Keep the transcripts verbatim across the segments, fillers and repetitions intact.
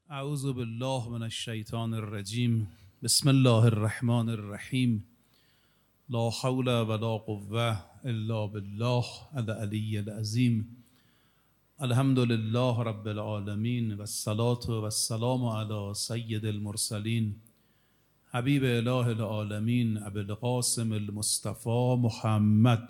اعوذ بالله من الشیطان الرجیم. بسم الله الرحمن الرحیم. لا حول ولا قوة الا بالله العلی العظیم. الحمد لله رب العالمین و الصلاة و السلام علی سید المرسلین حبیب اله العالمین ابی القاسم المصطفى محمد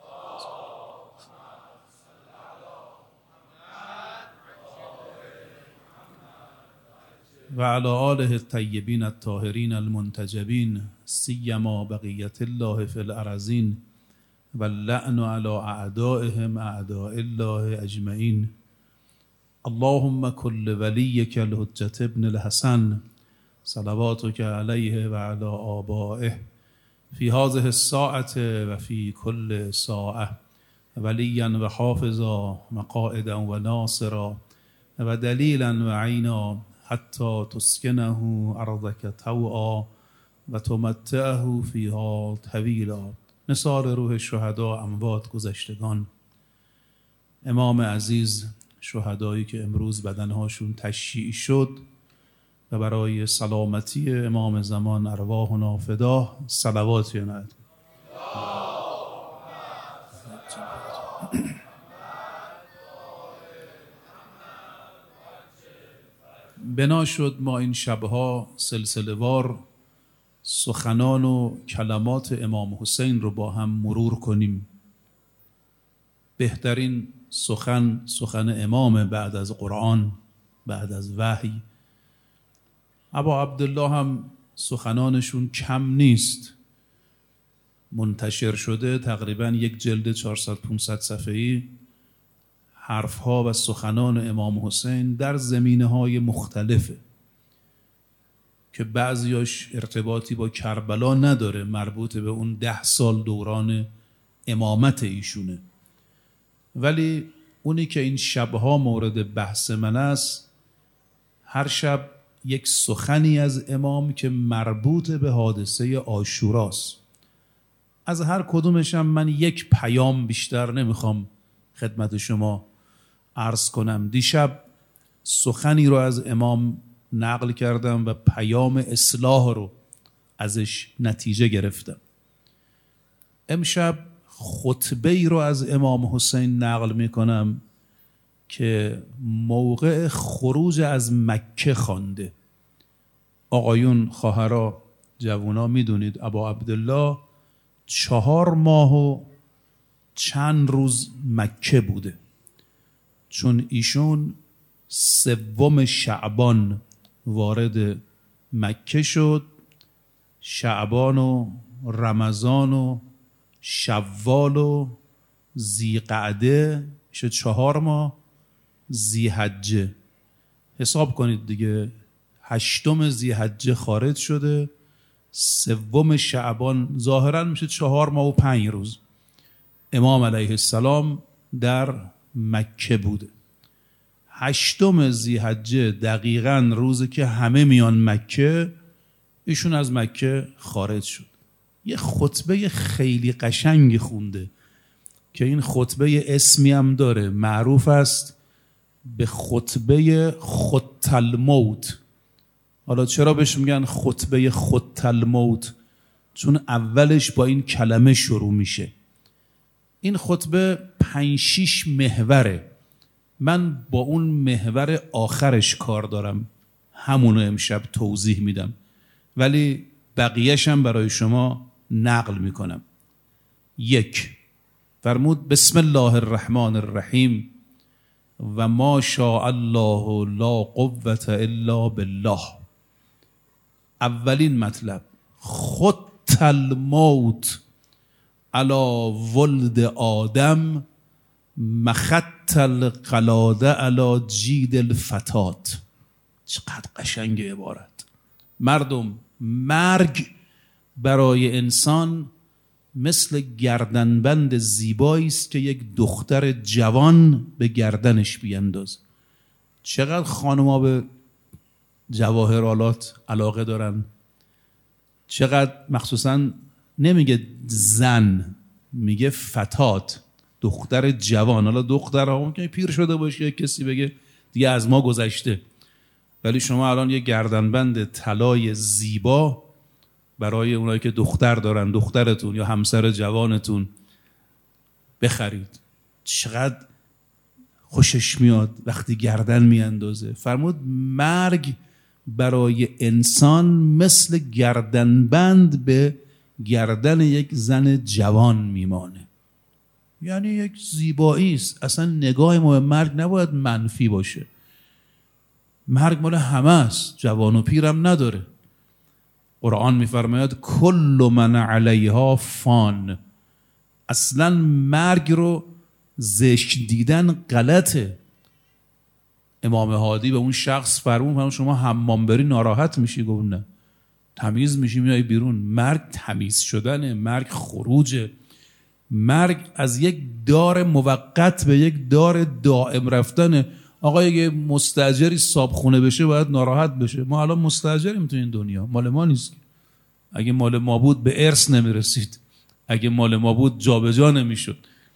و علی آله الطیبین الطاهرین المنتجبین سیما بقیت الله فی الارضین و اللعن علی اعدائهم اعداء الله اجمعین. اللهم کل ولیک الحجة ابن الحسن صلواتک علیه و علی آبائه فی هذه الساعة و فی کل ساعة ولیا و حافظا مقاعدا و ناصرا و دلیلا و عینا حتی تسکنه ارضک طوعا و تمتعه فیها طویلا. نثار روح شهدا اموات گذشتگان، امام عزیز، شهدایی که امروز بدنهاشون تشییع شد و برای سلامتی امام زمان ارواحنا فدا، صلوات ینعت. بنا شد ما این شبها سلسله وار سخنان و کلمات امام حسین رو با هم مرور کنیم. بهترین سخن سخن امام بعد از قرآن، بعد از وحی. ابا عبدالله هم سخنانشون کم نیست، منتشر شده تقریبا یک جلد چهارصد پانصد صفحه‌ای حرفها و سخنان امام حسین در زمینه‌های مختلفه که بعضیاش ارتباطی با کربلا نداره، مربوط به اون ده سال دوران امامت ایشونه، ولی اونی که این شبها مورد بحث من است، هر شب یک سخنی از امام که مربوط به حادثه عاشوراست. از هر کدومشم من یک پیام بیشتر نمیخوام خدمت شما عرض کنم. دیشب سخنی رو از امام نقل کردم و پیام اصلاح رو ازش نتیجه گرفتم. امشب خطبه‌ای رو از امام حسین نقل میکنم که موقع خروج از مکه خوانده. آقایون، خواهرا، جوونا میدونید ابا عبدالله چهار ماه و چند روز مکه بوده، چون ایشون سوم شعبان وارد مکه شد. شعبان و رمضان و شوال و ذیقعده میشه چهار ماه، ذیحجه حساب کنید دیگه. هشتم ذیحجه خارج شده، سوم شعبان ظاهرا میشه چهار ماه و پنج روز امام علیه السلام در مکه بوده. هشتم ذیحجه دقیقاً روزی که همه میان مکه، ایشون از مکه خارج شد. یه خطبه خیلی قشنگی خونده که این خطبه اسمی هم داره، معروف است به خطبه خط الموت. حالا چرا بهش میگن خطبه خط الموت؟ چون اولش با این کلمه شروع میشه. این خطبه پنج شیش محوره. من با اون محور آخرش کار دارم، همونو امشب توضیح میدم، ولی بقیهشم برای شما نقل میکنم. یک، فرمود بسم الله الرحمن الرحیم و ما شاء الله لا قوة الا بالله. اولین مطلب، خط الموت علی ولد آدم مخط القلاده علی جید الفتات. چقدر قشنگ عبارت. مردم، مرگ برای انسان مثل گردنبند زیبایی است که یک دختر جوان به گردنش بینداز. چقدر خانم‌ها به جواهرالات علاقه دارن، چقدر، مخصوصا نمیگه زن، میگه فتات، دختر جوان. حالا دختر ها ممکنه پیر شده باشه، کسی بگه دیگه از ما گذشته، ولی شما الان یه گردنبند طلای زیبا برای اونایی که دختر دارن، دخترتون یا همسر جوانتون بخرید. چقدر خوشش میاد وقتی گردن میاندازه. فرمود مرگ برای انسان مثل گردنبند به گردن یک زن جوان میمانه. یعنی یک زیبایی است. اصلا نگاه ما به مرگ نباید منفی باشه. مرگ مال همه است، جوان و پیرم نداره. قرآن میفرماید کل من علیها فان. اصلا مرگ رو زشت دیدن غلطه. امام هادی به اون شخص فرمود شما حمام بری ناراحت میشی؟ گفت نه، تمیز میشی میای بیرون. مرگ تمیز شدنه، مرگ خروجه. مرگ از یک دار موقت به یک دار دائم رفتنه. آقا اگه مستاجری صابخونه بشه باید ناراحت بشه. ما الان مستاجریم تو این دنیا، مال ما نیست. اگه مال ما بود به ارث نمیرسید، اگه مال ما بود جابجا نمیشد.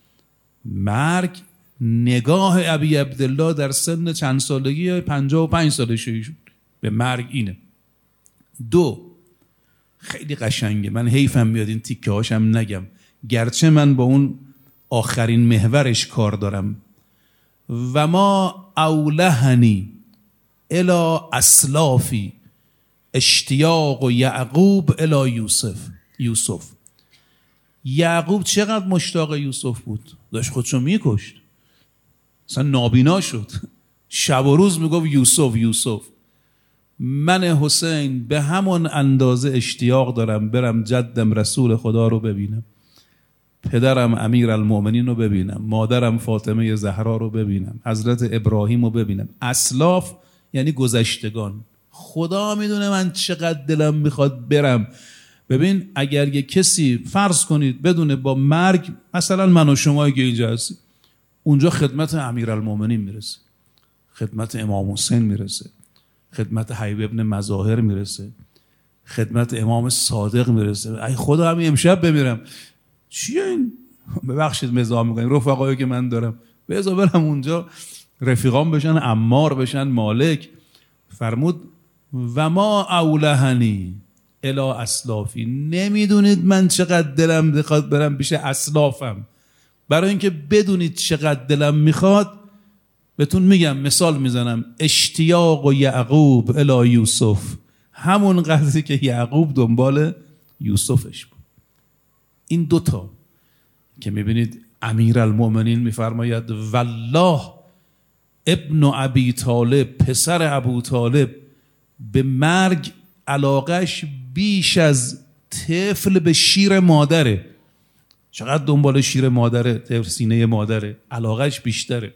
مرگ نگاه ابی عبدالله در سن چند سالگی، پنجاه و پنج سالشه به مرگ اینه. دو، خیلی قشنگه، من حیفم میاد این تیکه هاشم نگم، گرچه من با اون آخرین محورش کار دارم. و ما اولهنی الی اسلافی اشتیاق و یعقوب الی یوسف. یوسف یعقوب چقدر مشتاق یوسف بود، داشت خودشو میکشت، اصلا نابینا شد، شب و روز میگفت یوسف یوسف. من حسین به همون اندازه اشتیاق دارم برم جدم رسول خدا رو ببینم، پدرم امیر المؤمنین رو ببینم، مادرم فاطمه زهرا رو ببینم، حضرت ابراهیم رو ببینم. اسلاف یعنی گذشتگان. خدا میدونه من چقدر دلم میخواد برم. ببین اگر یه کسی فرض کنید بدونه با مرگ، مثلا من و شما که اینجا هستیم، اونجا خدمت امیر المؤمنین میرسه، خدمت امام حسین میرسه، خدمت حبیب ابن مظاهر میرسه، خدمت امام صادق میرسه. ای خدا همین امشب بمیرم. چیه این؟ ببخشید مزاح میکنیم، رفقایی که من دارم بذار برم اونجا رفیقام بشن عمار بشن مالک. فرمود و ما اولهنی الی اسلافی. نمیدونید من چقدر دلم میخواد برم پیش اسلافم. برای اینکه بدونید چقدر دلم میخواد بهتون میگم، مثال میزنم، اشتیاق و یعقوب الی یوسف، همون قضیه که یعقوب دنبال یوسفش بود. این دوتا که میبینید امیر المؤمنین میفرماید والله ابن ابی طالب، پسر ابو طالب، به مرگ علاقش بیش از طفل به شیر مادره. چقدر دنبال شیر مادره، طفل سینه مادره، علاقش بیشتره.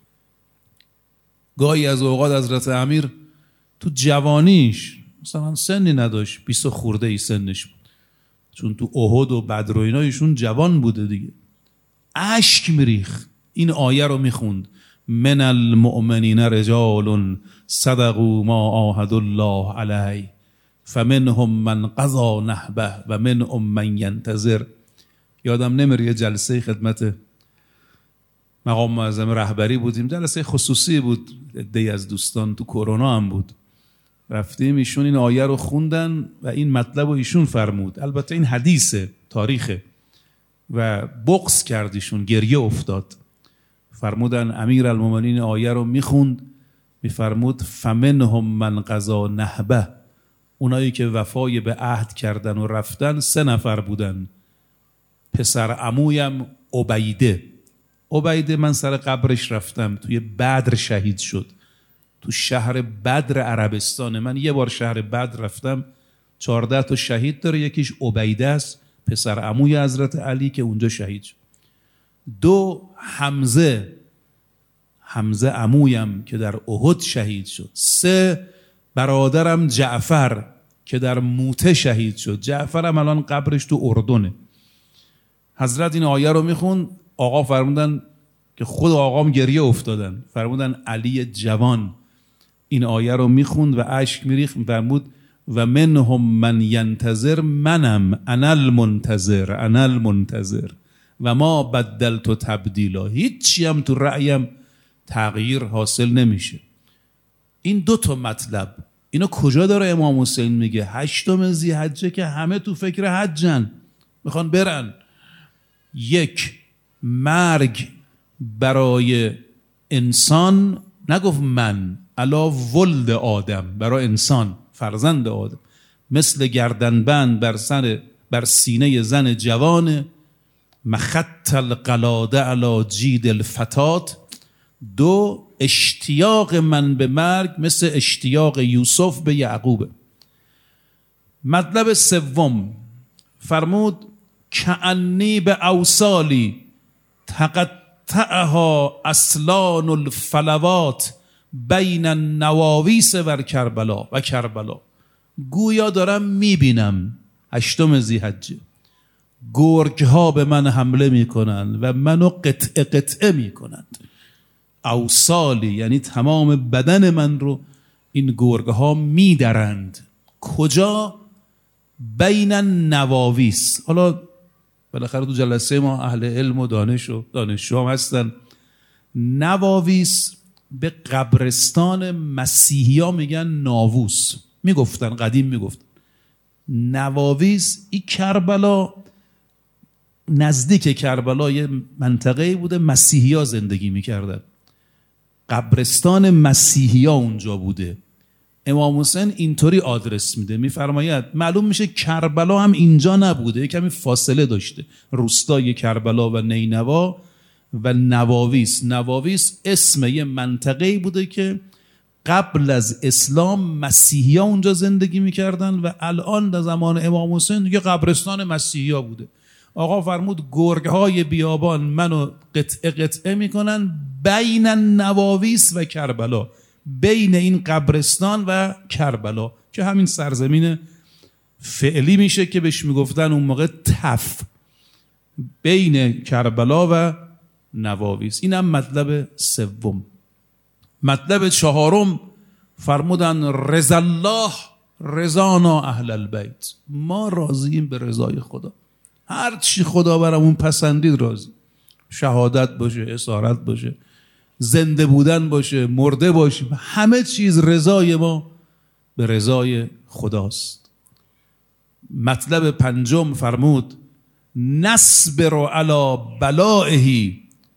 گاهی از اوقات حضرت امیر تو جوانیش مثلا سنی نداشت، بیست خورده ای سنش بود، چون تو احد و بدر و اینا ایشون جوان بوده دیگه، اشک میریخ. این آیه رو میخوند من المؤمنین رجال صدقوا ما عاهدوا الله علیه فمنهم من قضا نحبه و منهم من ینتظر. یادم نمیره یه جلسه خدمت مقام معظم رهبری بودیم، جلسه خصوصی بود، عده‌ای از دوستان، تو کرونا هم بود، رفتیم ایشون این آیه رو خوندن و این مطلب رو ایشون فرمود. البته این حدیثه، تاریخه، و بغض کرد ایشون، گریه افتاد. فرمودن امیر المؤمنین آیه رو میخوند، میفرمود فمنهم من قضا نحبه، اونایی که وفای به عهد کردن و رفتن سه نفر بودن. پسر عمویم عبیده، عبیده من سر قبرش رفتم، توی بدر شهید شد، تو شهر بدر عربستان. من یه بار شهر بدر رفتم، چهارده تا شهید داره، یکیش عبیده است، پسر عموی حضرت علی که اونجا شهید شد. دو، حمزه، حمزه عمویم که در احد شهید شد. سه، برادرم جعفر که در موته شهید شد. جعفرم الان قبرش تو اردنه. حضرت این آیه رو میخون، آقا فرمودن که خود آقام گریه افتادن، فرمودن علی جوان این آیه رو میخوند و اشک میریخت، فرمود و منهم من ینتظر، منم انا المنتظر انا المنتظر و ما بدلت تبدیلا. هیچی هم تو رأیم تغییر حاصل نمیشه. این دو تا مطلب اینو کجا داره امام حسین میگه؟ هشتم ذی‌حجه که همه تو فکر حجن، میخوان برن. یک، مرگ برای انسان، نگفت من، علا ولد آدم، برای انسان فرزند آدم، مثل گردنبند بر سر بر سینه زن جوان، مخط القلاده علی جید الفتات. دو، اشتیاق من به مرگ مثل اشتیاق یوسف به یعقوب. مطلب سوم فرمود کأنی به اوصالی تقطعها اصلان الفلوات بین النواویس و کربلا و کربلا. گویا دارم میبینم هشتم ذی‌حجه گرگ ها به من حمله میکنند و منو قطعه قطعه میکنند. اوصالی یعنی تمام بدن من رو این گرگ ها میدرند. کجا؟ بین النواویس. حالا بالاخره تو جلسه ما اهل علم و دانش و دانشجو هم هستن. نواویس به قبرستان مسیحی ها میگن ناووس، میگفتن قدیم میگفتن. نواویس این کربلا، نزدیک کربلا یه منطقه بوده مسیحی ها زندگی میکردن، قبرستان مسیحی ها اونجا بوده. امام حسین اینطوری آدرس میده، میفرماید معلوم میشه کربلا هم اینجا نبوده، کمی فاصله داشته، روستای کربلا و نینوا و نواویس. نواویس اسم یه منطقه‌ای بوده که قبل از اسلام مسیحی ها اونجا زندگی میکردن و الان در زمان امام حسین دیگه قبرستان مسیحی ها بوده. آقا فرمود گرگ های بیابان منو قطعه قطعه میکنن بین نواویس و کربلا، بین این قبرستان و کربلا که همین سرزمین فعلی میشه که بهش میگفتن اون موقع تف، بین کربلا و نواویس. اینم مطلب سوم. مطلب چهارم فرمودن رضا الله رضانا اهل البیت، ما راضییم به رضای خدا، هر چی خدا برامون پسندید راضی، شهادت باشه، اسارت باشه، زنده بودن باشه، مرده باشیم، همه چیز رضای ما به رضای خداست. مطلب پنجم فرمود نصبر علی بلائه،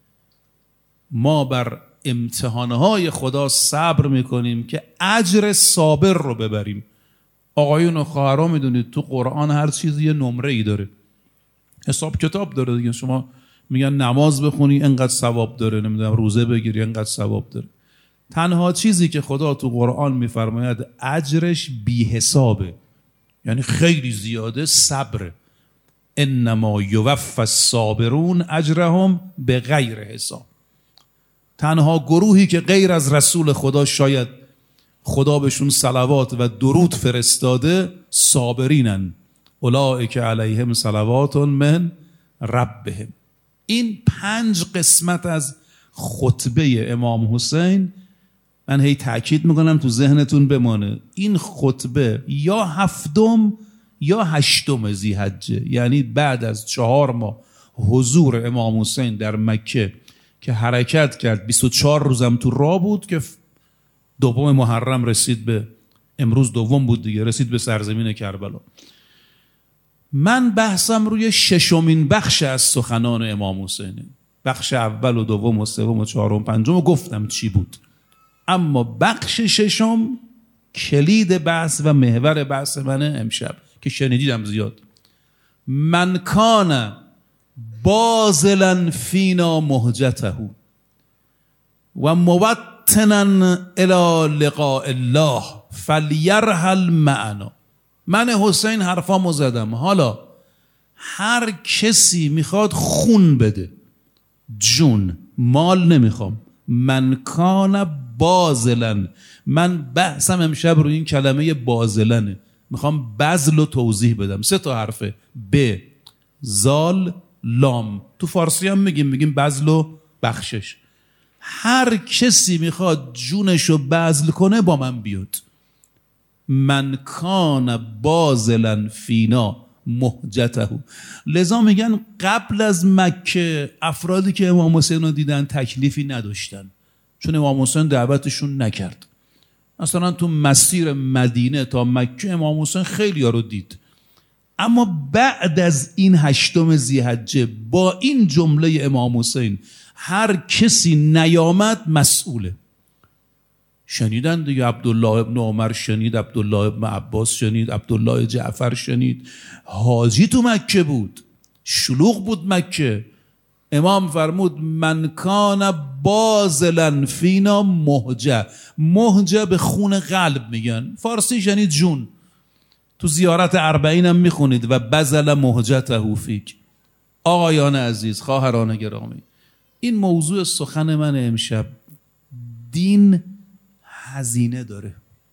ما بر امتحانهای خدا صبر میکنیم که اجر صابر رو ببریم. آقایون و خواهران میدونید تو قرآن هر چیزی یه نمره ای داره، حساب کتاب داره دیگه. شما میگن نماز بخونی انقدر ثواب داره، نمیدونم روزه بگیری انقدر ثواب داره. تنها چیزی که خدا تو قرآن میفرماید اجرش بی حسابه، یعنی خیلی زیاده، صبر. انما یوفی الصابرون اجرهم به غیر حساب. تنها گروهی که غیر از رسول خدا شاید خدا بهشون صلوات و درود فرستاده صابرینن، اولئک علیهم صلوات من ربهم. این پنج قسمت از خطبه امام حسین، من هی تأکید میکنم تو ذهنتون بمانه، این خطبه یا هفتم یا هشتم ذی‌حجه، یعنی بعد از چهار ماه حضور امام حسین در مکه که حرکت کرد، بیست و چهار روزم تو راه بود که دوم محرم رسید به، امروز دوم بود دیگه، رسید به سرزمین کربلا. من بحثم روی ششمین بخش از سخنان امام حسینه. بخش اول و دوم و سوم و چهارم و پنجم و گفتم چی بود، اما بخش ششم کلید بحث و محور بحث منه امشب که شنیدیدم زیاد. من کان بازلا فینا مهجته و موطنا الی لقاء الله فلیرحل معنا. من حسین حرفامو زدم، حالا هر کسی میخواد خون بده، جون مال نمیخوام. من کان بازلن، من بحثم امشب روی این کلمه بازلنه، میخوام بذل و توضیح بدم. سه تا حرفه، ب، زال، لام. تو فارسی هم میگیم میگیم بذل و بخشش. هر کسی میخواد جونشو بذل کنه با من بیاد. من کان بازلن فینا مهجته. لذا میگن قبل از مکه افرادی که امام حسین رو دیدن تکلیفی نداشتن، چون امام حسین دعوتشون نکرد. مثلا تو مسیر مدینه تا مکه امام حسین خیلی ها رو دید، اما بعد از این هشتم ذی‌حجه با این جمله امام حسین هر کسی نیامد مسئوله. شنیدن دیگه، عبدالله ابن عمر شنید، عبدالله ابن عباس شنید، عبدالله جعفر شنید. حاجی تو مکه بود، شلوغ بود مکه. امام فرمود من کان بازلن فینا مهجه. مهجه به خون قلب میگن، فارسی شنید جون. تو زیارت اربعین هم میخونید و بذل مهجته فیک. آقایان عزیز، خواهران گرامی، این موضوع سخن من امشب. دین هزینه داره،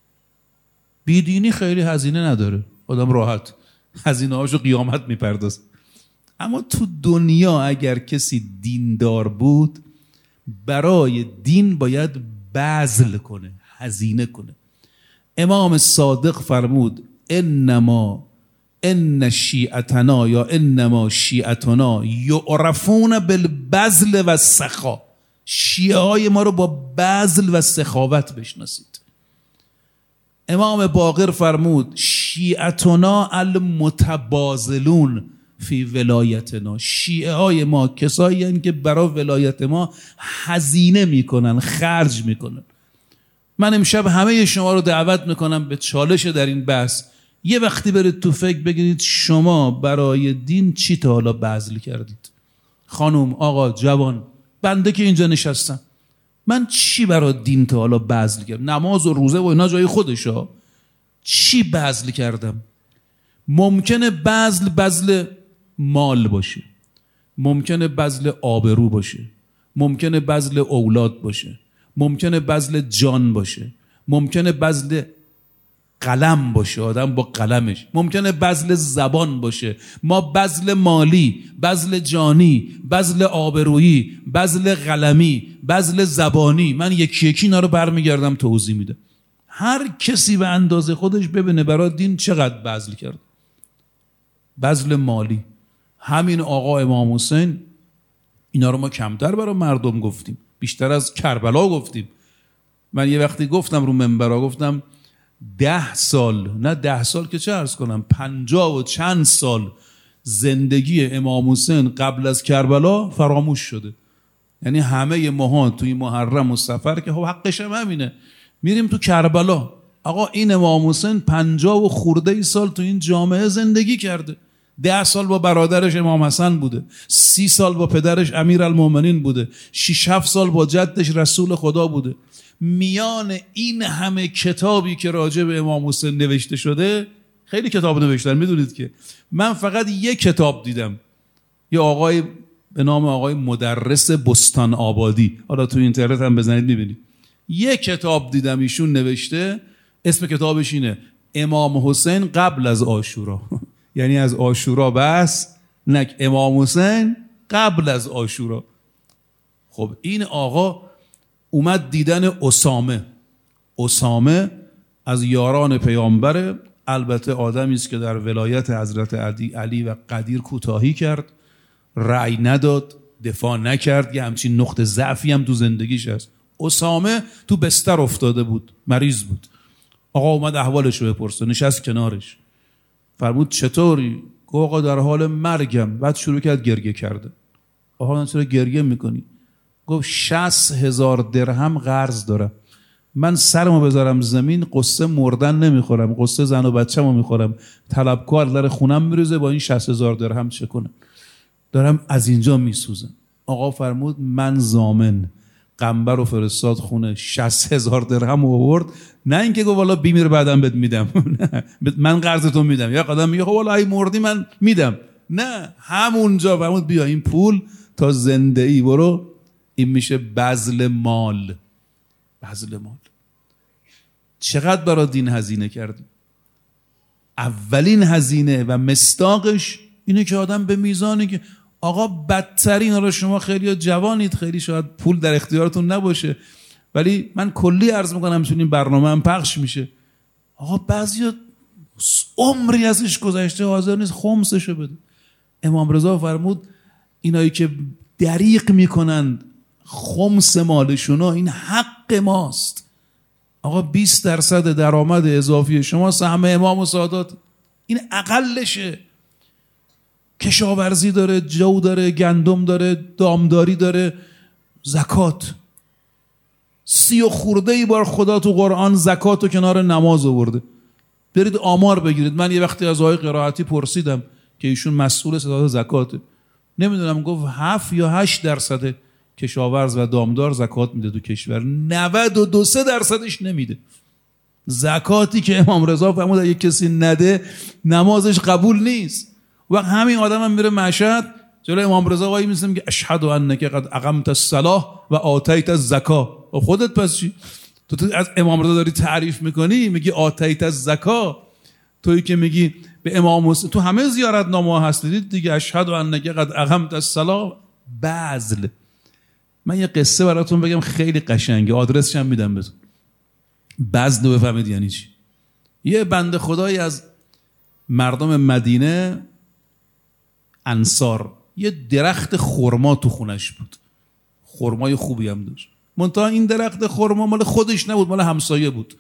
بیدینی خیلی هزینه نداره، آدم راحت هزینه هاشو قیامت میپردازه. اما تو دنیا اگر کسی دیندار بود برای دین باید بذل کنه، هزینه کنه. امام صادق فرمود انما ان شیعتنا یا انما شیعتنا یعرفون بالبذل و السخا. شیعه های ما رو با بذل و سخاوت بشناسید. امام باقر فرمود شیعتنا المتبازلون فی ولایتنا. شیعه های ما کسایی هستند که برای ولایت ما هزینه میکنن، خرج میکنن. من امشب همه شما رو دعوت میکنم به چالش در این بحث. یه وقتی برید تو فکر بگیرید شما برای دین چی تا حالا بذل کردید. خانم، آقا، جوان، بنده که اینجا نشستم، من چی برای دین تا حالا بذل کردم؟ نماز و روزه و اینا جای خودشا، چی بذل کردم؟ ممکنه بذل بذل مال باشه، ممکنه بذل آبرو باشه، ممکنه بذل اولاد باشه، ممکنه بذل جان باشه، ممکنه بذل قلم باشه، آدم با قلمش، ممکنه بذل زبان باشه. ما بذل مالی، بذل جانی، بذل آبرویی، بذل قلمی، بذل زبانی، من یکی یکی اینا رو برمیگردم توضیح میدم. هر کسی به اندازه خودش ببینه برای دین چقدر بذل کرد. بذل مالی، همین آقا امام حسین، اینا رو ما کمتر برای مردم گفتیم، بیشتر از کربلا گفتیم. من یه وقتی گفتم رو منبرها، گفتم ده سال، نه ده سال که چه عرض کنم، پنجاه و چند سال زندگی امام حسین قبل از کربلا فراموش شده. یعنی همه ماها توی محرم و سفر که حقش هم همینه، میریم تو کربلا. آقا این امام حسین پنجاه و خورده ای سال تو این جامعه زندگی کرده. ده سال با برادرش امام حسن بوده، سی سال با پدرش امیرالمومنین بوده، شش هفت سال با جدش رسول خدا بوده. میان این همه کتابی که راجع به امام حسین نوشته شده، خیلی کتاب نوشتن، میدونید که من فقط یک کتاب دیدم، یه آقای به نام آقای مدرس بستان آبادی، حالا تو اینترنت هم بزنید میبینید، یک کتاب دیدم ایشون نوشته، اسم کتابش اینه امام حسین قبل از عاشورا. یعنی از عاشورا بس، نک امام حسین قبل از عاشورا. خب این آقا اومد دیدن اسامه. اسامه از یاران پیامبره، البته آدمی است که در ولایت حضرت علی, علی و قدیر کوتاهی کرد، رأی نداد، دفاع نکرد، یه همچین نقطه ضعفی هم تو زندگیش هست. اسامه تو بستر افتاده بود، مریض بود. آقا اومد احوالش رو بپرسه، نشست کنارش، فرمود چطوری؟ گفت آقا در حال مرگم. بعد شروع کرد گریه کرده. آقا چرا گریه میکنی؟ گفت شصت هزار درهم قرض دارم، من سرمو بذارم زمین قصه مردن نمیخورم، قصه زن و بچه‌مو میخورم، طلبکار در خونم میریزه، با این شصت هزار درهم چه کنم؟ دارم از اینجا میسوزم. آقا فرمود من ضامن. قنبر و فرستاد خونه، شصت هزار درهم آورد. نه اینکه گفت والا بیمیر بعدم بهت میدم، من قرضتون میدم. یا قدم میگه خب والا ای مردی من میدم. نه، همونجا فرمود بیا این پول تا زنده ای برو. این میشه بذل مال. بذل مال. چقدر برای دین هزینه کردیم؟ اولین هزینه و مصداقش اینه که آدم به میزانی که آقا بدترین، حالا شما خیلی جوانید، خیلی شاید پول در اختیارتون نباشه، ولی من کلی عرض میکنم چون این برنامه هم پخش میشه، آقا بعضی عمری ازش گذشته حاضر نیست خمسشو بده. امام رضا فرمود اینایی که دریغ میکنند خمس مالشونا، این حق ماست. آقا بیست درصد درآمد اضافی شما سهم امام و سادات، این اقلشه. کشاورزی داره، جو داره، گندم داره، دامداری داره، زکات. سی و خورده ای بار خدا تو قرآن زکات و کنار نماز آورده. برید آمار بگیرید. من یه وقتی از آقای قرائتی پرسیدم که ایشون مسئول ستاد زکاته، نمیدونم گفت هفت یا هشت درصد کشاورز و دامدار زکات میده تو کشور، نود و دو سه درصدش نمیده. زکاتی که امام رضا فرمود اگه کسی نده نمازش قبول نیست. وقت همین آدم هم میره مشهد جلوی امام رضا وای میسته میگه اشهد انک قد اقمت الصلاه و آتیت الزکات. و خودت پس چی؟ تو, تو از امام رضا داری تعریف میکنی میگی آتیت الزکات، تویی که میگی به امام حسین تو همه زیارت نامه هستید دیگه اشهد انک قد اقمت الصلاه. بذل. من یه قصه براتون بگم خیلی قشنگه، آدرسش هم میدم بهتون. بذل رو بفهمید یعنی چی. یه بنده خدایی از مردم مدینه انصار یه درخت خرما تو خونش بود، خرمای خوبی هم داشت، منتها این درخت خرما مال خودش نبود، مال همسایه بود.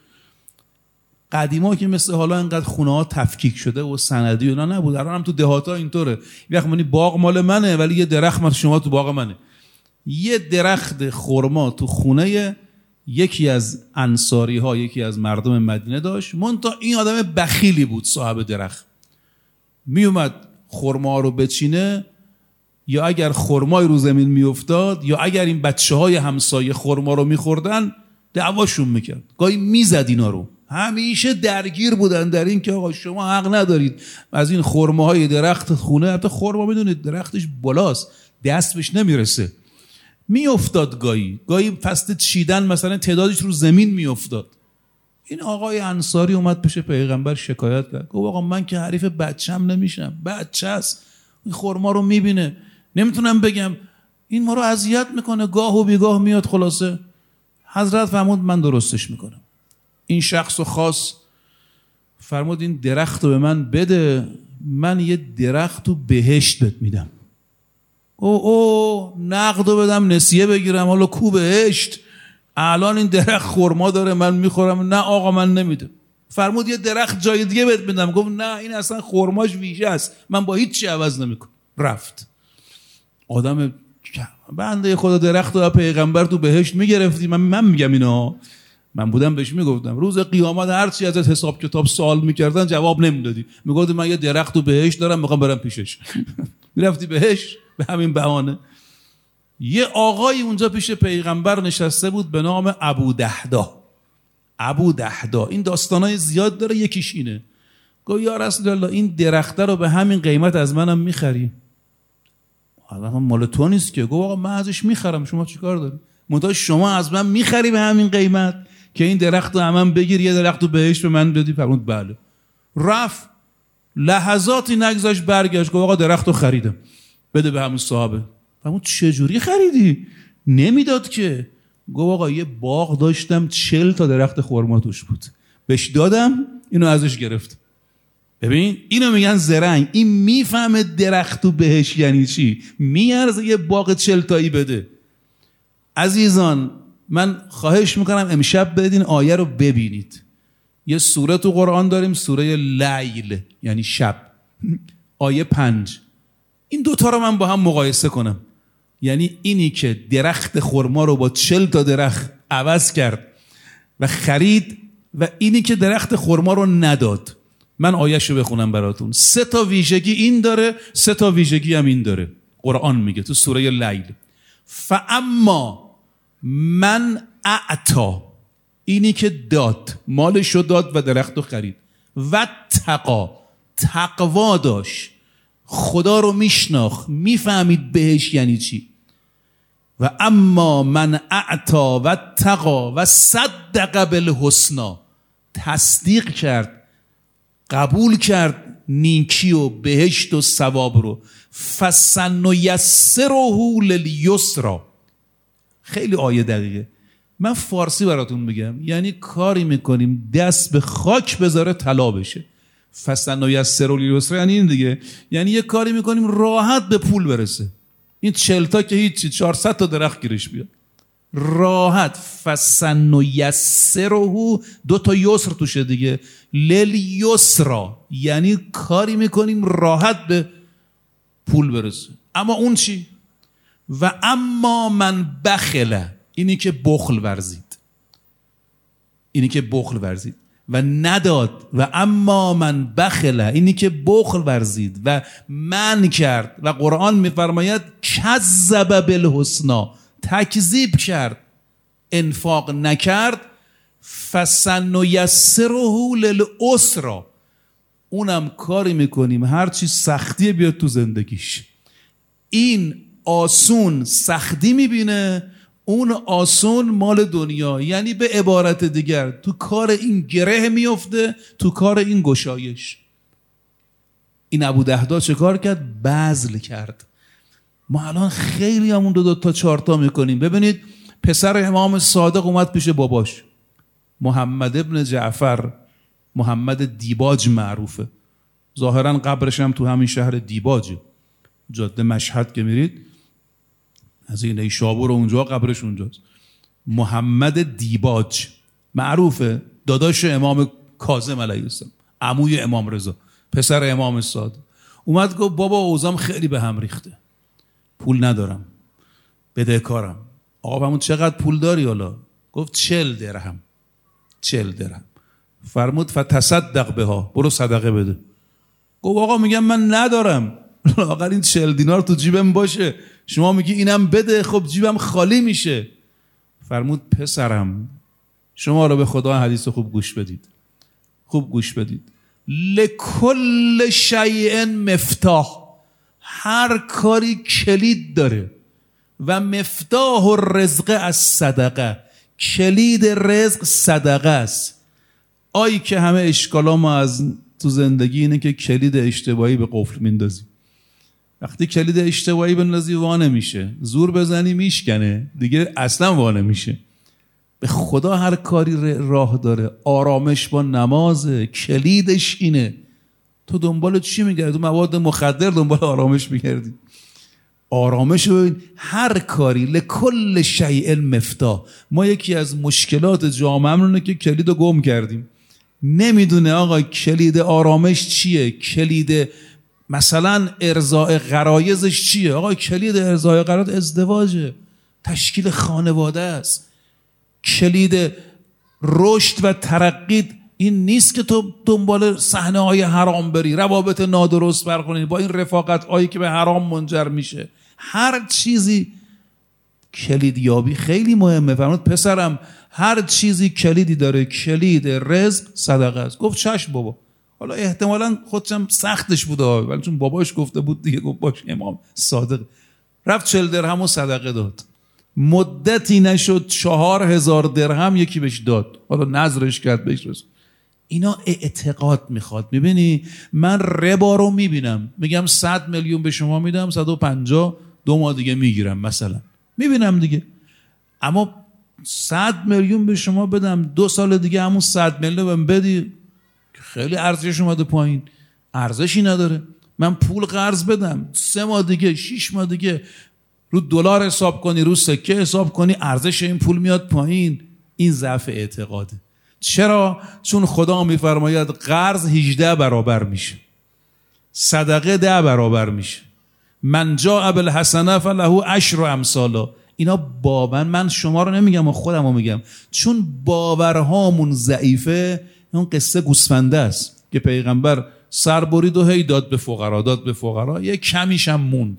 قدیما که مثل حالا اینقدر خونه ها تفکیک شده و سندی و اینا نبود، الان هم تو دهاتا اینطوره، وقت منی باغ مال منه ولی یه درخت مال شما تو باغ منه. یه درخت خرما تو خونه یکی از انصاری ها، یکی از مردم مدینه داشت، منتها این آدم بخیلی بود صاحب درخت. می اومد خرما رو بچینه، یا اگر خرمای رو زمین می افتاد یا اگر این بچه های همسایه خرما رو می خوردن دعواشون میکرد، گاهی میزد اینا رو. همیشه درگیر بودن در این که آقا شما حق ندارید از این خرماهای درخت خونه، حتی خرما میدونید درختش بالاست دست بهش نمیرسه، میافتاد گاهی گاهی فصل چیدن مثلا تعدادش رو زمین میافتاد. این آقای انصاری اومد پیش پیغمبر شکایت کرد، گفت آقا من که حریف بچه‌م نمیشم، بچه است این خرما رو میبینه نمیتونم بگم، این ما رو اذیت میکنه، گاه و بیگاه میاد. خلاصه حضرت فرمود من درستش میکنم. این شخص و خاص فرمود این درخت رو به من بده، من یه درخت رو بهشت بهت میدم. او او نقد رو بدم نسیه بگیرم، حالا کو بهشت؟ الان این درخت خرما داره من میخورم. نه آقا من نمیدم. فرمود یه درخت جای دیگه بهت میدم. گفت نه این اصلا خرماش ویژه است، من با هیچ چی عوض نمیکنم. رفت. آدم بنده خدا درخت رو پیغمبر تو بهشت میگرفتی. من من میگم اینا، من بودم بهش میگفتم روز قیامت هر چی ازت حساب کتاب سوال میکردن جواب نمیدادی، میگفتی من یه درخت تو بهشت دارم میخوام برم پیشش. میرفتی بهشت به همین بهانه. یه آقایی اونجا پیش پیغمبر نشسته بود به نام ابو دحدا. ابو دحدا این داستانای زیاد داره، یکیش اینه. گفت یا رسول الله این درخته رو به همین قیمت از منم میخری؟ آقا مال تو نیست که. گفت آقا من ازش میخرم، شما چیکار داری؟ منتها شما از من میخری به همین قیمت که این درخت رو همون بگیر یه درخت رو بهش به من بدی؟ فرمود بله. رفت لحظاتی نگذاشت برگشت گفت آقا درخت رو خریدم بده به همون صاحبه. فرمود چجوری خریدی؟ نمیداد که. گفت آقا یه باغ داشتم چل تا درخت خرما توش بود، بهش دادم اینو ازش گرفت. ببین اینو میگن زرنگ. این میفهمه درختو بهش یعنی چی، میارزه یه باغ چل تایی بده. عزیزان من خواهش میکنم امشب بدین آیه رو ببینید. یه سوره تو قرآن داریم، سوره لیل یعنی شب، آیه پنج. این دوتا رو من با هم مقایسه کنم، یعنی اینی که درخت خرما رو با چل تا درخت عوض کرد و خرید و اینی که درخت خرما رو نداد. من آیه‌شو بخونم براتون. سه تا ویژگی این داره، سه تا ویژگی هم این داره. قرآن میگه تو سوره لیل فاما من اعطا، اینی که داد، مالشو داد و درختو خرید، و تقا، تقوا داشت، خدا رو میشناخت، میفهمید بهش یعنی چی. و اما من اعطا و تقا و صدق بالحسنا، تصدیق کرد، قبول کرد نیکی و بهشت و ثواب رو، فسنیسره للیسرا. خیلی آیه دقیقه. من فارسی براتون میگم، یعنی کاری میکنیم دست به خاک بذاره طلا بشه. فسنیسره للیسرا یعنی این دیگه، یعنی یه کاری میکنیم راحت به پول برسه. این چهل تا که هیچی، چهارصد تا درخت گیرش بیاد. راحت. فسنیسره، دو تا یسر توشه دیگه، للیسرا، یعنی کاری میکنیم راحت به پول برسه. اما اون چی؟ و اما من بخله، اینی که بخل ورزید، اینی که بخل ورزید و نداد. و اما من بخله، اینی که بخل ورزید و من کرد. و قرآن میفرماید کذب بالحسنا، تکذیب کرد، انفاق نکرد. فسنیسره للعسری، اونم کاری میکنیم هر چی سختی بیاد تو زندگیش. این آسون سختی میبینه، اون آسون مال دنیا. یعنی به عبارت دیگر تو کار این گره میفته، تو کار این گشایش. این ابو دهدا چه کار کرد؟ بذل کرد. ما الان خیلی همون دو, دو تا چهار تا میکنیم. ببینید پسر امام صادق اومد پیش باباش، محمد ابن جعفر، محمد دیباج معروفه، ظاهرا قبرش هم تو همین شهر دیباجه، جاده مشهد که میرید از این نیشابور اونجا قبرش اونجاست. محمد دیباج معروفه، داداش امام کاظم علیه السلام، عموی امام رضا، پسر امام صادق. اومد گفت بابا اوضاعم خیلی به هم ریخته، پول ندارم، بدهکارم. آقا همون چقدر پول داری حالا؟ گفت چل درهم. چل درهم. فرمود فتصدق بها، برو صدقه بده. گفت آقا میگم من ندارم. آقا این چل دینار تو جیبم باشه، شما میگی اینم بده، خب جیبم خالی میشه. فرمود پسرم شما رو به خدا حدیث خوب گوش بدید، خوب گوش بدید. لکل شیء مفتاح، هر کاری کلید داره. و مفتاح الرزق از صدقه، کلید رزق صدقه است. آیی که همه اشکالا ما از تو زندگی اینه که کلید اشتباهی به قفل میندازی. وقتی کلید اشتباهی بندازی وا نمیشه، زور بزنی میشکنه دیگه، اصلا وا نمیشه. به خدا هر کاری راه داره. آرامش با نمازه، کلیدش اینه. تو دنبال چی میگردی؟ تو مواد مخدر دنبال آرامش میگردی. آرامش رو ببین، هر کاری لکل شیء مفتاح. ما یکی از مشکلات جامعه‌مون اینه که کلید رو گم کردیم. نمیدونه آقا کلید آرامش چیه، کلید مثلا ارضاء غرایزش چیه. آقا کلید ارضاء غرایز ازدواجه، تشکیل خانواده است. کلید رشد و ترقی این نیست که تو دنبال صحنه های حرام بری، روابط نادرست برقراری با این رفاقت هایی که به حرام منجر میشه. هر چیزی کلید یابی خیلی مهمه. فرمود پسرم هر چیزی کلیدی داره، کلید رزق صدقه است. گفت چشم بابا. حالا احتمالاً خودشم سختش بوده، ولی چون باباش گفته بود دیگه گفت باش امام صادق. رفت چل درهم و صدقه داد. مدتی نشد چهار هزار درهم یکی بهش داد. حالا نظرش کرد بهش رسید. اینا اعتقاد میخواد. میبینی من ربا رو میبینم، میگم صد میلیون به شما میدم، صد و پنجاه دو ماه دیگه میگیرم مثلا، میبینم دیگه. اما صد میلیون به شما بدم، دو سال دیگه همون صد میلیون بهم بدی، خیلی ارزشش اومده پایین، ارزشی نداره. من پول قرض بدم، سه ماه دیگه، شش ماه دیگه رو دلار حساب کنی، رو سکه حساب کنی، ارزش این پول میاد پایین. این ضعف اعتقاده. چرا؟ چون خدا میفرماید قرض هجده برابر میشه، صدقه ده برابر میشه. من جاء بالحسنه فله عشر امثالها. اینا باور، من شما رو نمیگم و خودم رو میگم، چون باورهامون ضعیفه. اون قصه گوسفنده است که پیغمبر سر برید و هی داد به فقرا، داد به فقرا، یه کمیش هم موند.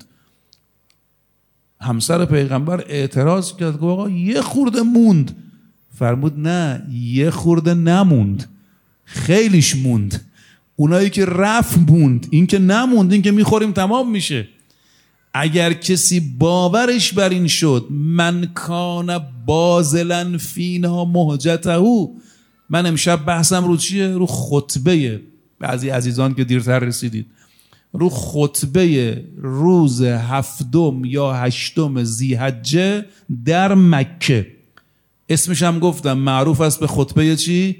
همسر پیغمبر اعتراض کرد، گفت آقا یه خورده موند. فرمود نه، یه خورده نموند، خیلیش موند. اونایی که رفت موند، این که نموند، این که میخوریم تمام میشه. اگر کسی باورش بر این شد من کان بازلن فینا مهجته. من امشب بحثم رو چیه؟ رو خطبه، بعضی عزیزان که دیرتر رسیدید، رو خطبه روز هفتم یا هشتم ذی‌حجه در مکه. اسمش هم گفتم معروف است به خطبه چی؟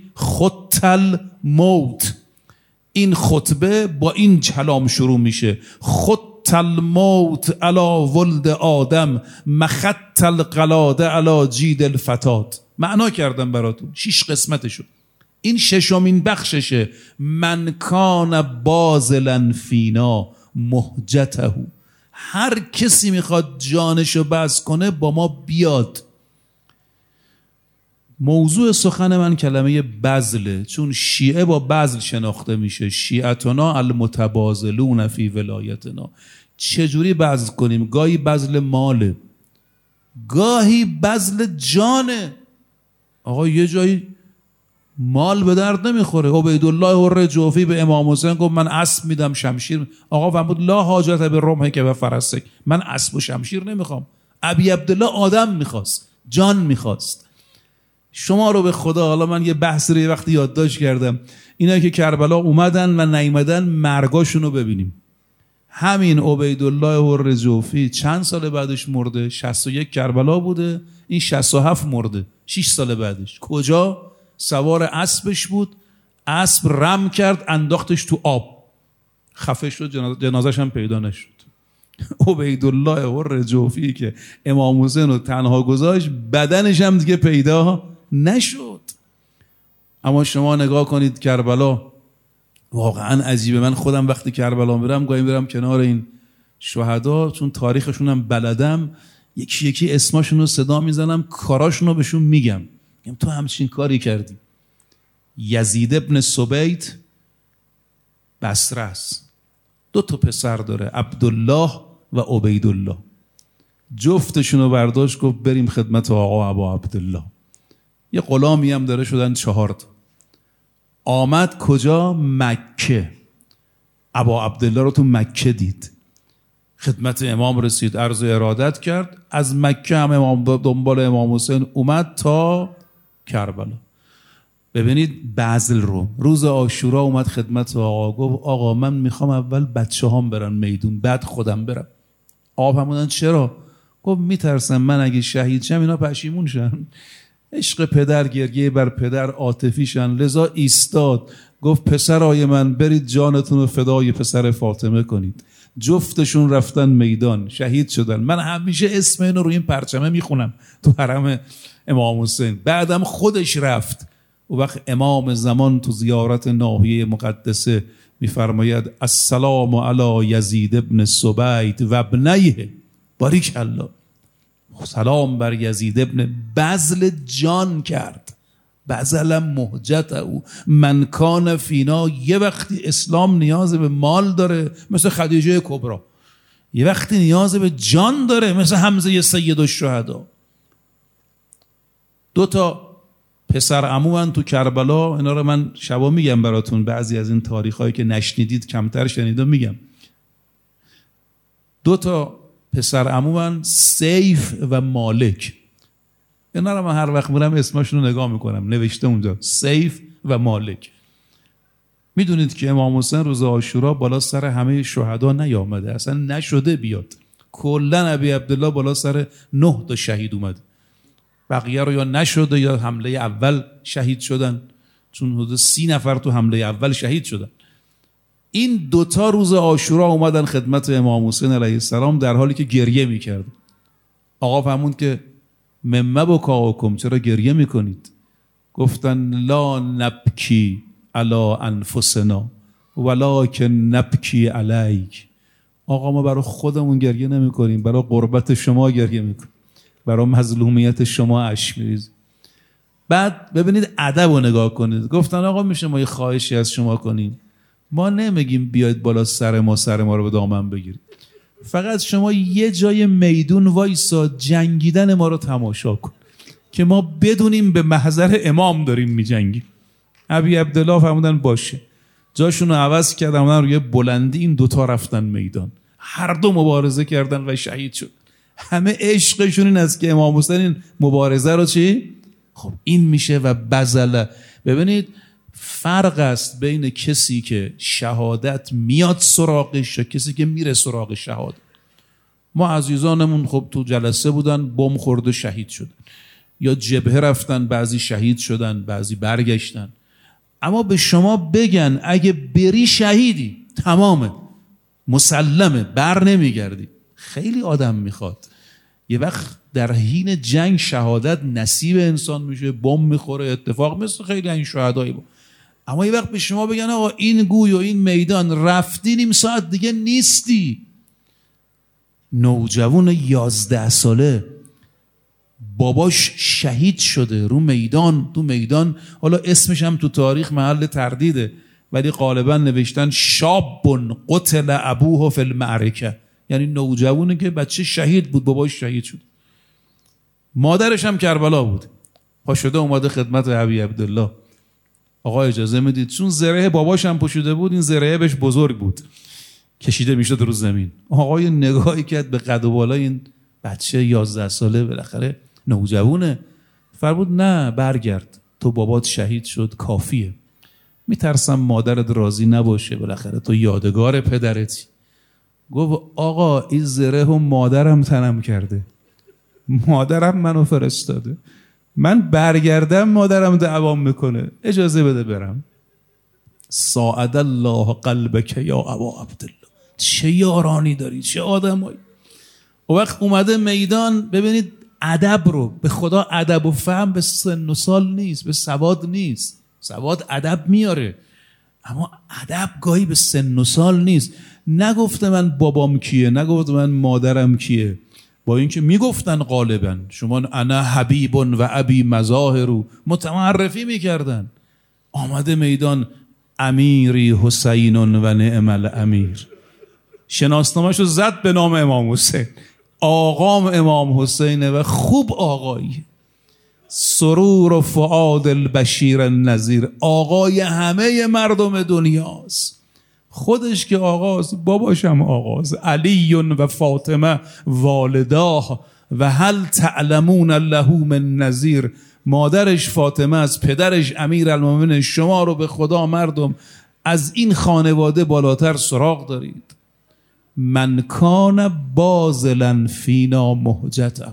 خط الموت. این خطبه با این کلام شروع میشه: خط خط الموت علی ولد آدم مخط القلاده علی جید الفتات. معنا کردم براتون، شش قسمت شد. این ششمین بخششه. من کان بازلا فینا مهجته. هر کسی میخواد جانشو بذل کنه با ما بیاد. موضوع سخن من کلمه بذله، چون شیعه با بذل شناخته میشه. شیعتنا المتبازلون فی ولایتنا. چجوری بذل کنیم؟ گاهی بذل ماله، گاهی بذل جانه. آقا یه جایی مال به درد نمیخوره. عبیدالله حر جوفی به امام حسین گفت من اسب میدم شمشیر. آقا فرمود لا حاجت به رمح که به فرسک. من اسب و شمشیر نمیخوام. ابی عبدالله آدم میخواست، جان میخواست. شما رو به خدا، حالا من یه بحث رو یه وقتی یادداشت کردم، اینا که کربلا اومدن و نیومدن مرگاشون رو ببینیم. همین عبیدالله حر جوفی چند سال بعدش مرده؟ شصت و یک کربلا بوده، این شصت و هفت مرده، شش سال بعدش. کجا؟ سوار اسبش بود، اسب رم کرد انداختش تو آب، خفه شد، جنازش هم پیدا نشد. عبیدالله حر جوفی که امام حسین رو تنها گذاشت، بدنش هم دیگه پیدا نشد. اما شما نگاه کنید کربلا، واقعا عجیبه. من خودم وقتی کربلا میرم، گاهی میرم کنار این شهدا، چون تاریخشون هم بلدم، یکی یکی اسماشون رو صدا میزنم، کاراشون رو بهشون میگم. میگم تو همچین کاری کردی. یزید ابن سبیت بصره است، دو تا پسر داره، عبدالله و عبیدالله. جفتشون رو برداشت گفت بریم خدمت آقا ابا عبدالله. یه غلامی هم داره، شدن چهار تا. آمد کجا؟ مکه. ابا عبدالله رو تو مکه دید، خدمت امام رسید، عرض ارادت کرد. از مکه هم امام دنبال امام حسین اومد تا کربلا. ببینید بذل رو. روز عاشورا اومد خدمت آقا، گفت آقا من میخوام اول بچه هام برن میدون، بعد خودم برم. آقا فرمودن چرا؟ گفت میترسم من اگه شهید شم اینا پشیمون شن. عشق پدر، گریه بر پدر عاطفی شن. لذا ایستاد گفت پسرای من برید جانتون رو فدای پسر فاطمه کنید. جفتشون رفتن میدان، شهید شدن. من همیشه اسم اینو روی این پرچمه میخونم تو حرم امام حسین. بعدم خودش رفت. و وقت امام زمان تو زیارت ناحیه مقدسه میفرماید السلام علی یزید ابن سبیت و ابنیه. باریک الله، سلام بر یزید ابن. بذل جان کرد. بذل مهجت او. من کان فینا. یه وقتی اسلام نیاز به مال داره مثل خدیجه کبرا، یه وقتی نیاز به جان داره مثل حمزه سید الشهدا. دو تا پسر عمومن تو کربلا. اینا رو من شبا میگم براتون، بعضی از این تاریخایی که نشنیدید کمتر شنیدم میگم. دو تا پسر عمومن، سیف و مالک. اینا رو من هر وقت میرم اسمشون رو نگاه میکنم، نوشته اونجا سیف و مالک. میدونید که امام حسین روز عاشورا بالا سر همه شهدا نیامده، اصلا نشده بیاد. کلا ابی عبدالله بالا سر نه تا شهید اومد. بقیه رو یا نشده یا حمله اول شهید شدن، چون حدود سی نفر تو حمله اول شهید شدن. این دوتا روز عاشورا اومدن خدمت امام حسین علیه السلام در حالی که گریه میکرد. آقا فرمود که ممه بکاکم، چرا گریه میکنید؟ گفتن لا نبکی علی انفسنا ولکن نبکی علیک. آقا ما برای خودمون گریه نمی کنیم، برای قربت شما گریه میکنیم، برای مظلومیت شما اشک میریزیم. بعد ببینید ادب رو نگاه کنید. گفتن آقا میشه ما یه خواهشی از شما کنیم؟ ما نمیگیم بیاید بالا سر ما سر ما رو به دامن بگیرید، فقط شما یه جای میدون وایسا جنگیدن ما رو تماشا کن که ما بدونیم به محضر امام داریم میجنگیم. ابی عبدالله فرمودن باشه. جاشون رو عوض کردن، اومدن روی بلندی، این دوتا رفتن میدان، هر دو مبارزه کردن و شهید شد. همه عشقشون این است که امام حسین این مبارزه رو چی؟ خب این میشه و بذله. ببینید فرق است بین کسی که شهادت میاد سراغش و کسی که میره سراغ شهادت. ما عزیزانمون خب تو جلسه بودن، بم خورده شهید شدن، یا جبهه رفتن، بعضی شهید شدن، بعضی برگشتن. اما به شما بگن اگه بری شهیدی، تمامه. مسلمه، بر نمیگردی. خیلی آدم میخواد یه وقت در حین جنگ شهادت نصیب انسان میشه، بم میخوره، اتفاق مثل خیلی این شهدایی بود. اما یه وقت به شما بگن آقا این گوی و این میدان رفتی، نیم ساعت دیگه نیستی. نوجوان یازده ساله باباش شهید شده رو میدان، تو میدان، حالا اسمش هم تو تاریخ محل تردیده، ولی غالبا نوشتن شاب قتل ابوه فی المعرکه، یعنی نوجوانی که بچه شهید بود، باباش شهید شد. مادرش هم کربلا بود، پا شده اومده خدمت ابی عبدالله، آقا اجازه میدید، چون زره باباش هم پوشیده بود، این زره بهش بزرگ بود، کشیده میشد رو زمین. آقای نگاهی کرد به قد و بالای این بچه یازده ساله، بالاخره نوجوانه، فرمود نه برگرد، تو بابات شهید شد کافیه. میترسم مادرت راضی نباشه، بالاخره تو یادگار پدرتی. گفت آقا این زره هم مادرم تنم کرده، مادرم منو فرستاده، من برگردم مادرم دعوام میکنه، اجازه بده برم. ساعد الله قلبک یا ابا عبدالله. چه یارانی داری، چه آدمایی. و وقت اومده میدان، ببینید ادب رو، به خدا ادب و فهم به سن و سال نیست، به سواد نیست. سواد ادب میاره، اما ادب گاهی به سن و سال نیست. نگفته من بابام کیه، نگفته من مادرم کیه، با اینکه میگفتن غالبا شما انا حبیب و ابی مظاهر، متمعرفی میکردن. آمده میدان امیری حسین و نعم الامیر، شناسنامه‌شو زد به نام امام حسین. آقام امام حسینه و خوب آقایی، سرور و فؤاد البشیر النذیر، آقای همه مردم دنیاست. خودش که آقاست، باباشم آقاست. علی و فاطمه والداه و هل تعلمون له من نذیر، مادرش فاطمه است، پدرش امیرالمومنین. شما رو به خدا مردم از این خانواده بالاتر سراغ دارید. من کان باذلا فینا مهجته.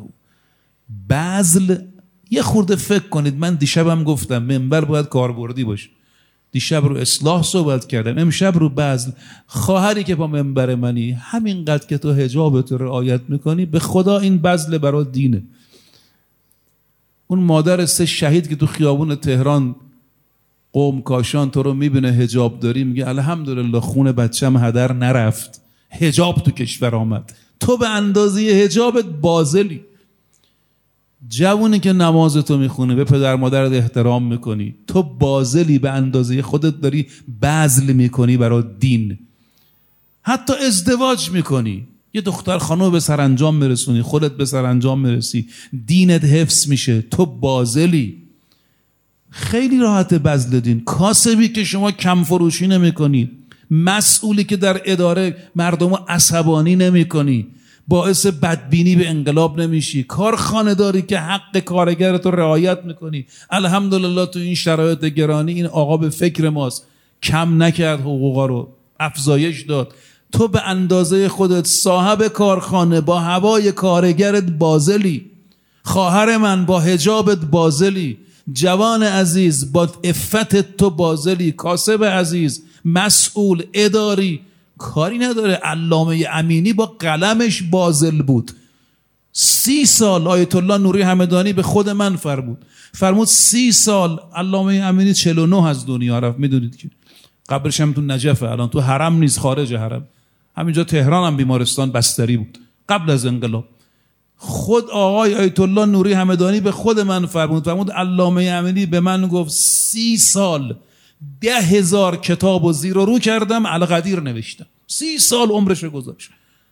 بذل، یه خورده فکر کنید. من دیشبم گفتم منبر باید کاربردی باشه. دیشب رو اصلاح صحبت کردم، امشب رو بذل. خواهری که با منبر منی، همینقدر که تو حجابت رو رعایت میکنی، به خدا این بذل برای دینه. اون مادر سه شهید که تو خیابون تهران قوم کاشان تو رو میبینه حجاب داری، میگه الحمدلله خون بچم هدر نرفت، حجاب تو کشور آمد. تو به اندازه حجابت باذلی. جوونی که نمازتو میخونه، به پدر مادرت احترام میکنی، تو باذلی، به اندازه خودت داری بذل میکنی برای دین. حتی ازدواج میکنی، یه دختر خانم به سرانجام میرسونی، خودت به سرانجام میرسی، دینت حفظ میشه، تو باذلی. خیلی راحت بذل دین. کاسبی که شما کم فروشی نمیکنی، مسئولی که در اداره مردم عصبانی نمیکنی، باعث بدبینی به انقلاب نمیشی، کارخانه داری که حق کارگرت رو رعایت میکنی. الحمدلله تو این شرایط گرانی این آقا به فکر ماست، کم نکرد، حقوقا رو افزایش داد. تو به اندازه خودت صاحب کارخانه، با هوای کارگرت باذلی. خواهر من با حجابت باذلی. جوان عزیز با عفتت تو باذلی. کاسب عزیز، مسئول، اداری، کاری نداره. علامه امینی با قلمش باذل بود. سی سال آیت الله نوری همدانی به خود من فرمود فرمود سی سال. علامه امینی چهل و نه از دنیا رفت. میدونید که قبرش هم تو نجفه، الان تو حرم نیست، خارج حرم. همینجا تهران هم بیمارستان بستری بود قبل از انقلاب. خود آقای آیت الله نوری همدانی به خود من فرمود فرمود علامه امینی به من گفت سی سال ده هزار کتاب و زیر و رو کردم، القدیر نوشتم. سی سال عمرش گذاشت.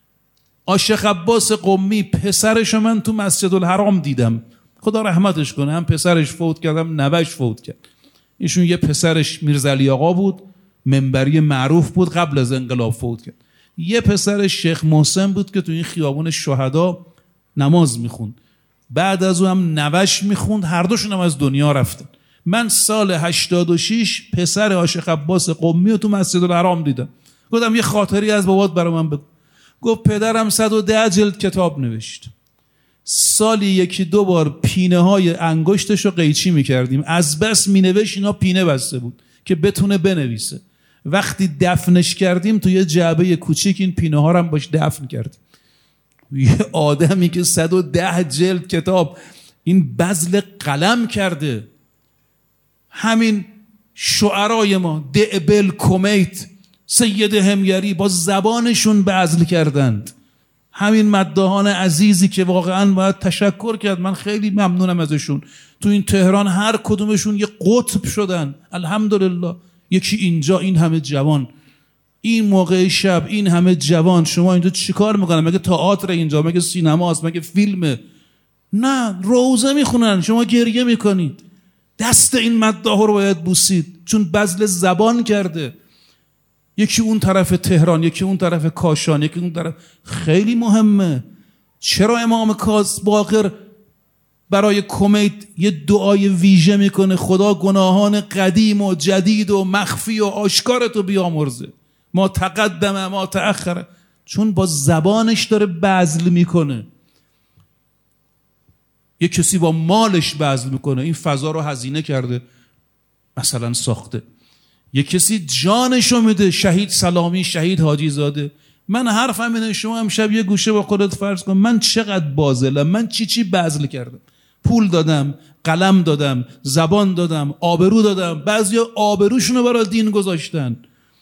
آشیخ عباس قمی پسرش من تو مسجد الحرام دیدم، خدا رحمتش کنه. هم پسرش فوت کردم، نوش فوت کرد. ایشون یه پسرش میرزعلی آقا بود، منبری معروف بود، قبل از انقلاب فوت کرد. یه پسرش شیخ محسن بود که تو این خیابون شهدا نماز میخوند. بعد از اون هم نوش میخوند. هر دوشون هم از دنیا رفتن. من سال هشتاد و شش پسر آشیخ عباس قمی رو تو مسجد الحرام دیدم. گفتم یه خاطری از بابات برای من بگو. گفت پدرم صد و ده جلد کتاب نوشت. سالی یکی دو بار پینه های انگشتش رو قیچی میکردیم، از بس مینوشت اینا پینه بسته بود که بتونه بنویسه. وقتی دفنش کردیم تو یه جعبه کوچیک این پینه ها رو هم باش دفن کردیم. یه آدمی که صد و ده جلد کتاب این بذل قلم کرده. همین شعرای ما دعبل کمیت سید همگری با زبانشون بذل کردند. همین مداحان عزیزی که واقعا باید تشکر کرد، من خیلی ممنونم ازشون. تو این تهران هر کدومشون یه قطب شدن الحمدلله. یکی اینجا این همه جوان، این موقع شب این همه جوان. شما اینجا چیکار میکنن؟ مگه تئاتر اینجا؟ مگه سینماست؟ مگه فیلمه؟ نه، روزه میخونن، شما گریه میکنید. دست این مداح رو باید بوسید چون بذل زبان کرده. یکی اون طرف تهران، یکی اون طرف کاشان، یکی اون طرف. خیلی مهمه. چرا امام کاظم باقر برای کمیت یه دعای ویژه میکنه؟ خدا گناهان قدیم و جدید و مخفی و آشکارتو بیامرزه، ما تقدم ما تأخر. چون با زبانش داره بذل میکنه. یه کسی با مالش بذل میکنه، این فضا رو هزینه کرده مثلا ساخته. یه کسی جانشو میده، شهید سلامی، شهید حاجی زاده. من حرفم اینه، شما امشب یه گوشه با خودت فرض کن من چقدر باذلم، من چی چی بذل کردم. پول دادم، قلم دادم، زبان دادم، آبرو دادم. بعضیا آبروشونو برای دین گذاشتن.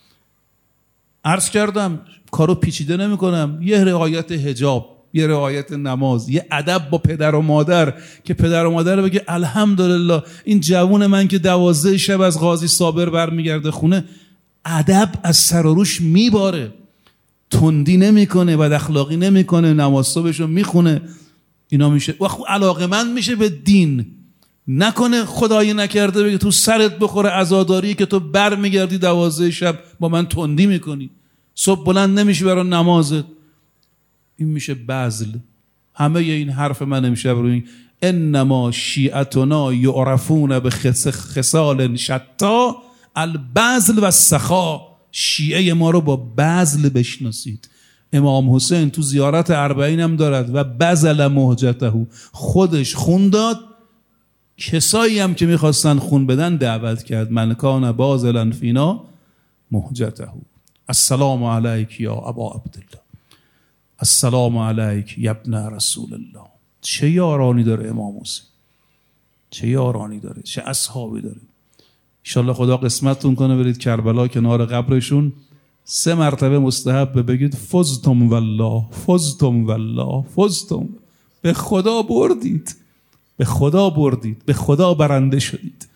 عرض کردم کارو پیچیده نمی کنم. یه رعایت حجاب، یه رعایت نماز، یه ادب با پدر و مادر که پدر و مادر بگه الحمدلله این جوون من که دوازده شب از قاضی صابر برمیگرده خونه، ادب از سر و روش میباره، تندی نمیکنه، بد اخلاقی نمیکنه، نماز صبحشو میخونه. اینا میشه و علاقه‌مند میشه به دین. نکنه خدایی نکرده بگه تو سرت بخوره عزاداری که تو برمیگردی دوازده شب با من تندی میکنی، صبح بلند نمیشی برای نمازت. این میشه بذل. همه این حرف من امشب روی انما شیعتنا یعرفون به خصال شتا البذل و السخا. شیعه ما رو با بذل بشناسید. امام حسین تو زیارت اربعین هم دارد و بذل مهجته، خودش خون داد، کسایی هم که میخواستن خون بدن دعوت کرد. من کان باذلا فینا مهجته. السلام علیک یا ابا عبدالله، السلام علیک یا ابن رسول الله. چه یارانی داره امام حسین، چه یارانی داره، چه اصحابی داره. انشالله خدا قسمتتون کنه برید کربلا کنار قبرشون سه مرتبه مستحب بگید فزتم والله فزتم والله فزتم. به خدا بردید، به خدا بردید، به خدا برنده شدید.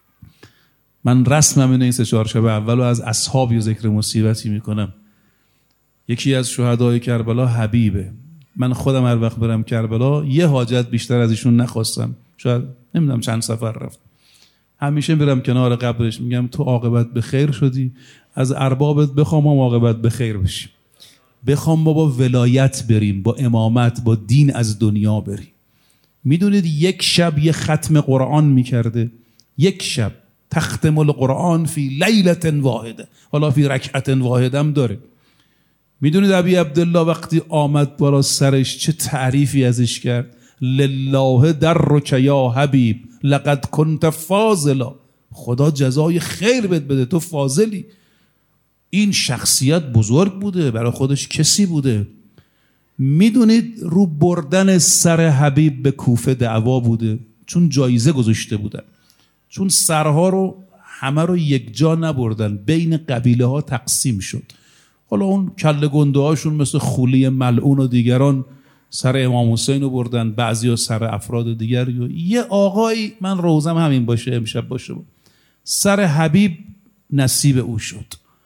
من رسمم اینه این سه چهار شب اولو از اصحابی و ذکر مصیبتی میکنم. یکی از شهدای کربلا حبیبه. من خودم هر وقت برم کربلا یه حاجت بیشتر از ایشون نخواستم، شاید نمیدونم چند سفر رفت. همیشه میرم کنار قبرش میگم تو عاقبت به خیر شدی، از اربابت بخوام هم عاقبت به خیر بشیم. بخوام ما با ولایت بریم، با امامت، با دین از دنیا بریم. میدونید یک شب یه ختم قرآن میکرده، یک شب تختم القرآن فی لیلت واحده، حالا فی رکعت واحده هم داره. میدونید ابی عبدالله وقتی آمد بالا سرش چه تعریفی ازش کرد؟ لله درک یا حبیب لقد کنت فاضلا. خدا جزای خیر بد بده، تو فاضلی. این شخصیت بزرگ بوده، برای خودش کسی بوده. میدونید رو بردن سر حبیب به کوفه دعوا بوده، چون جایزه گذاشته بودن، چون سرها رو همه رو یک جا نبردن، بین قبیله ها تقسیم شد. حالا اون کله گنده هاشون مثل خولی ملعون و دیگران سر امام حسین رو بردن، بعضی ها سر افراد دیگر. یه آقایی، من روزم همین باشه امشب باشه، سر حبیب نصیب او شد.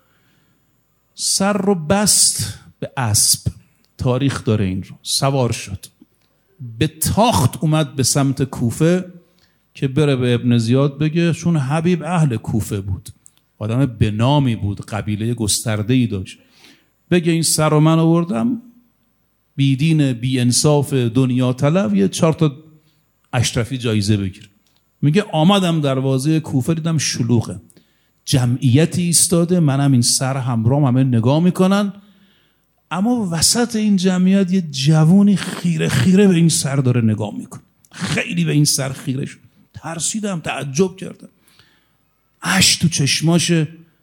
سر رو بست به اسب، تاریخ داره این رو، سوار شد، به تاخت اومد به سمت کوفه که بره به ابن زیاد بگه، چون حبیب اهل کوفه بود، آدم به نامی بود، قبیله گسترده‌ای داشت، بگه این سر رو من آوردم، بیدین بی انصاف دنیا طلب، یه چهار تا اشرفی جایزه بگیر. میگه آمدم دروازه کوفه دیدم شلوغه، جمعیتی ایستاده، منم این سر همراهم همه نگاه میکنن، اما وسط این جمعیت یه جوونی خیره خیره به این سر داره نگاه میکنه. خیلی به این سر خیره شد، ترسیدم، تعجب کردم، اشک تو چشماشه.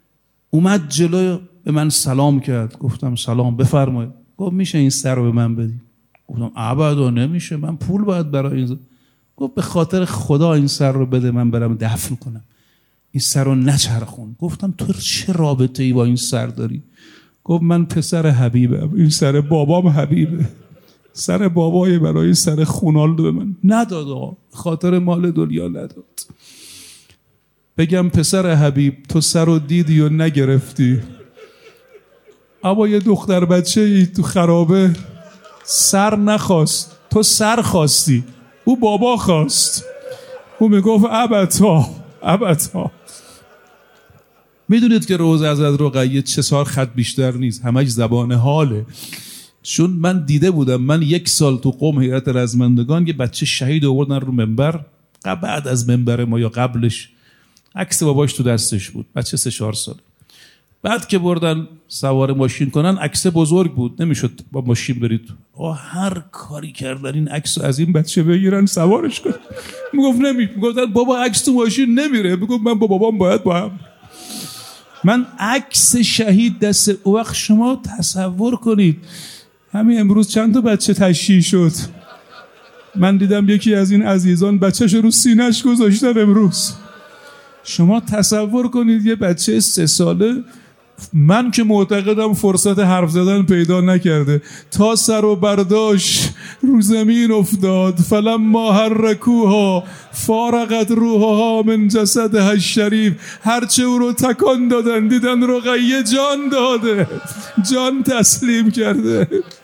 اومد جلو به من سلام کرد. گفتم سلام، بفرمایید. گفت میشه این سر رو به من بدی؟ گفتم ابدا نمیشه، من پول باید برای این. گفت به خاطر خدا این سر رو بده، من برم دفن کنم، این سر رو نچرخون. گفتم تو چه رابطه ای با این سر داری؟ گفت من پسر حبیبم، این سر بابام حبیبه، سر بابای برای سر خونال به من نداد، آقا خاطر مال دنیا نداد. بگم پسر حبیب تو سر رو دیدی و نگرفتی، اما یه دختر بچه ای تو خرابه سر نخواست، تو سر خواستی، او بابا خواست. او میگفت ابتا ابتا. میدونید که روز حضرت رقیه چه سال خط بیشتر نیست، همش زبان حاله. چون من دیده بودم، من یک سال تو قم هیئت رزمندگان یه بچه شهید آوردن رو منبر، بعد از منبر ما یا قبلش، عکس باباش تو دستش بود، بچه سه چهار ساله. بعد که بردن سوار ماشین کنن، عکس بزرگ بود، نمیشد با ماشین برید. آه هر کاری کردن این عکس از این بچه بگیرن سوارش کنن. میگفت نمی میگفتن بابا عکس تو ماشین نمیره. میگفت من با بابام باید با هم. من عکس شهید دست او وقت، شما تصور کنید همین امروز چند تا بچه تشییع شد. من دیدم یکی از این عزیزان بچه‌ش رو سینه‌اش گذاشتن امروز. شما تصور کنید یه بچه سه ساله، من که معتقدم فرصت حرف زدن پیدا نکرده، تا سر و برداشت رو زمین افتاد. فلما حرکوها فارقت روحها من جسدها الشریف. هرچه او رو تکان دادن دیدن رقیه جان داده، جان تسلیم کرده.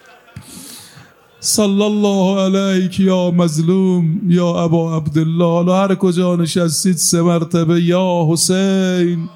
صلی الله علیک یا مظلوم یا ابا عبدالله. حالا هر کجا نشستید سه مرتبه یا حسین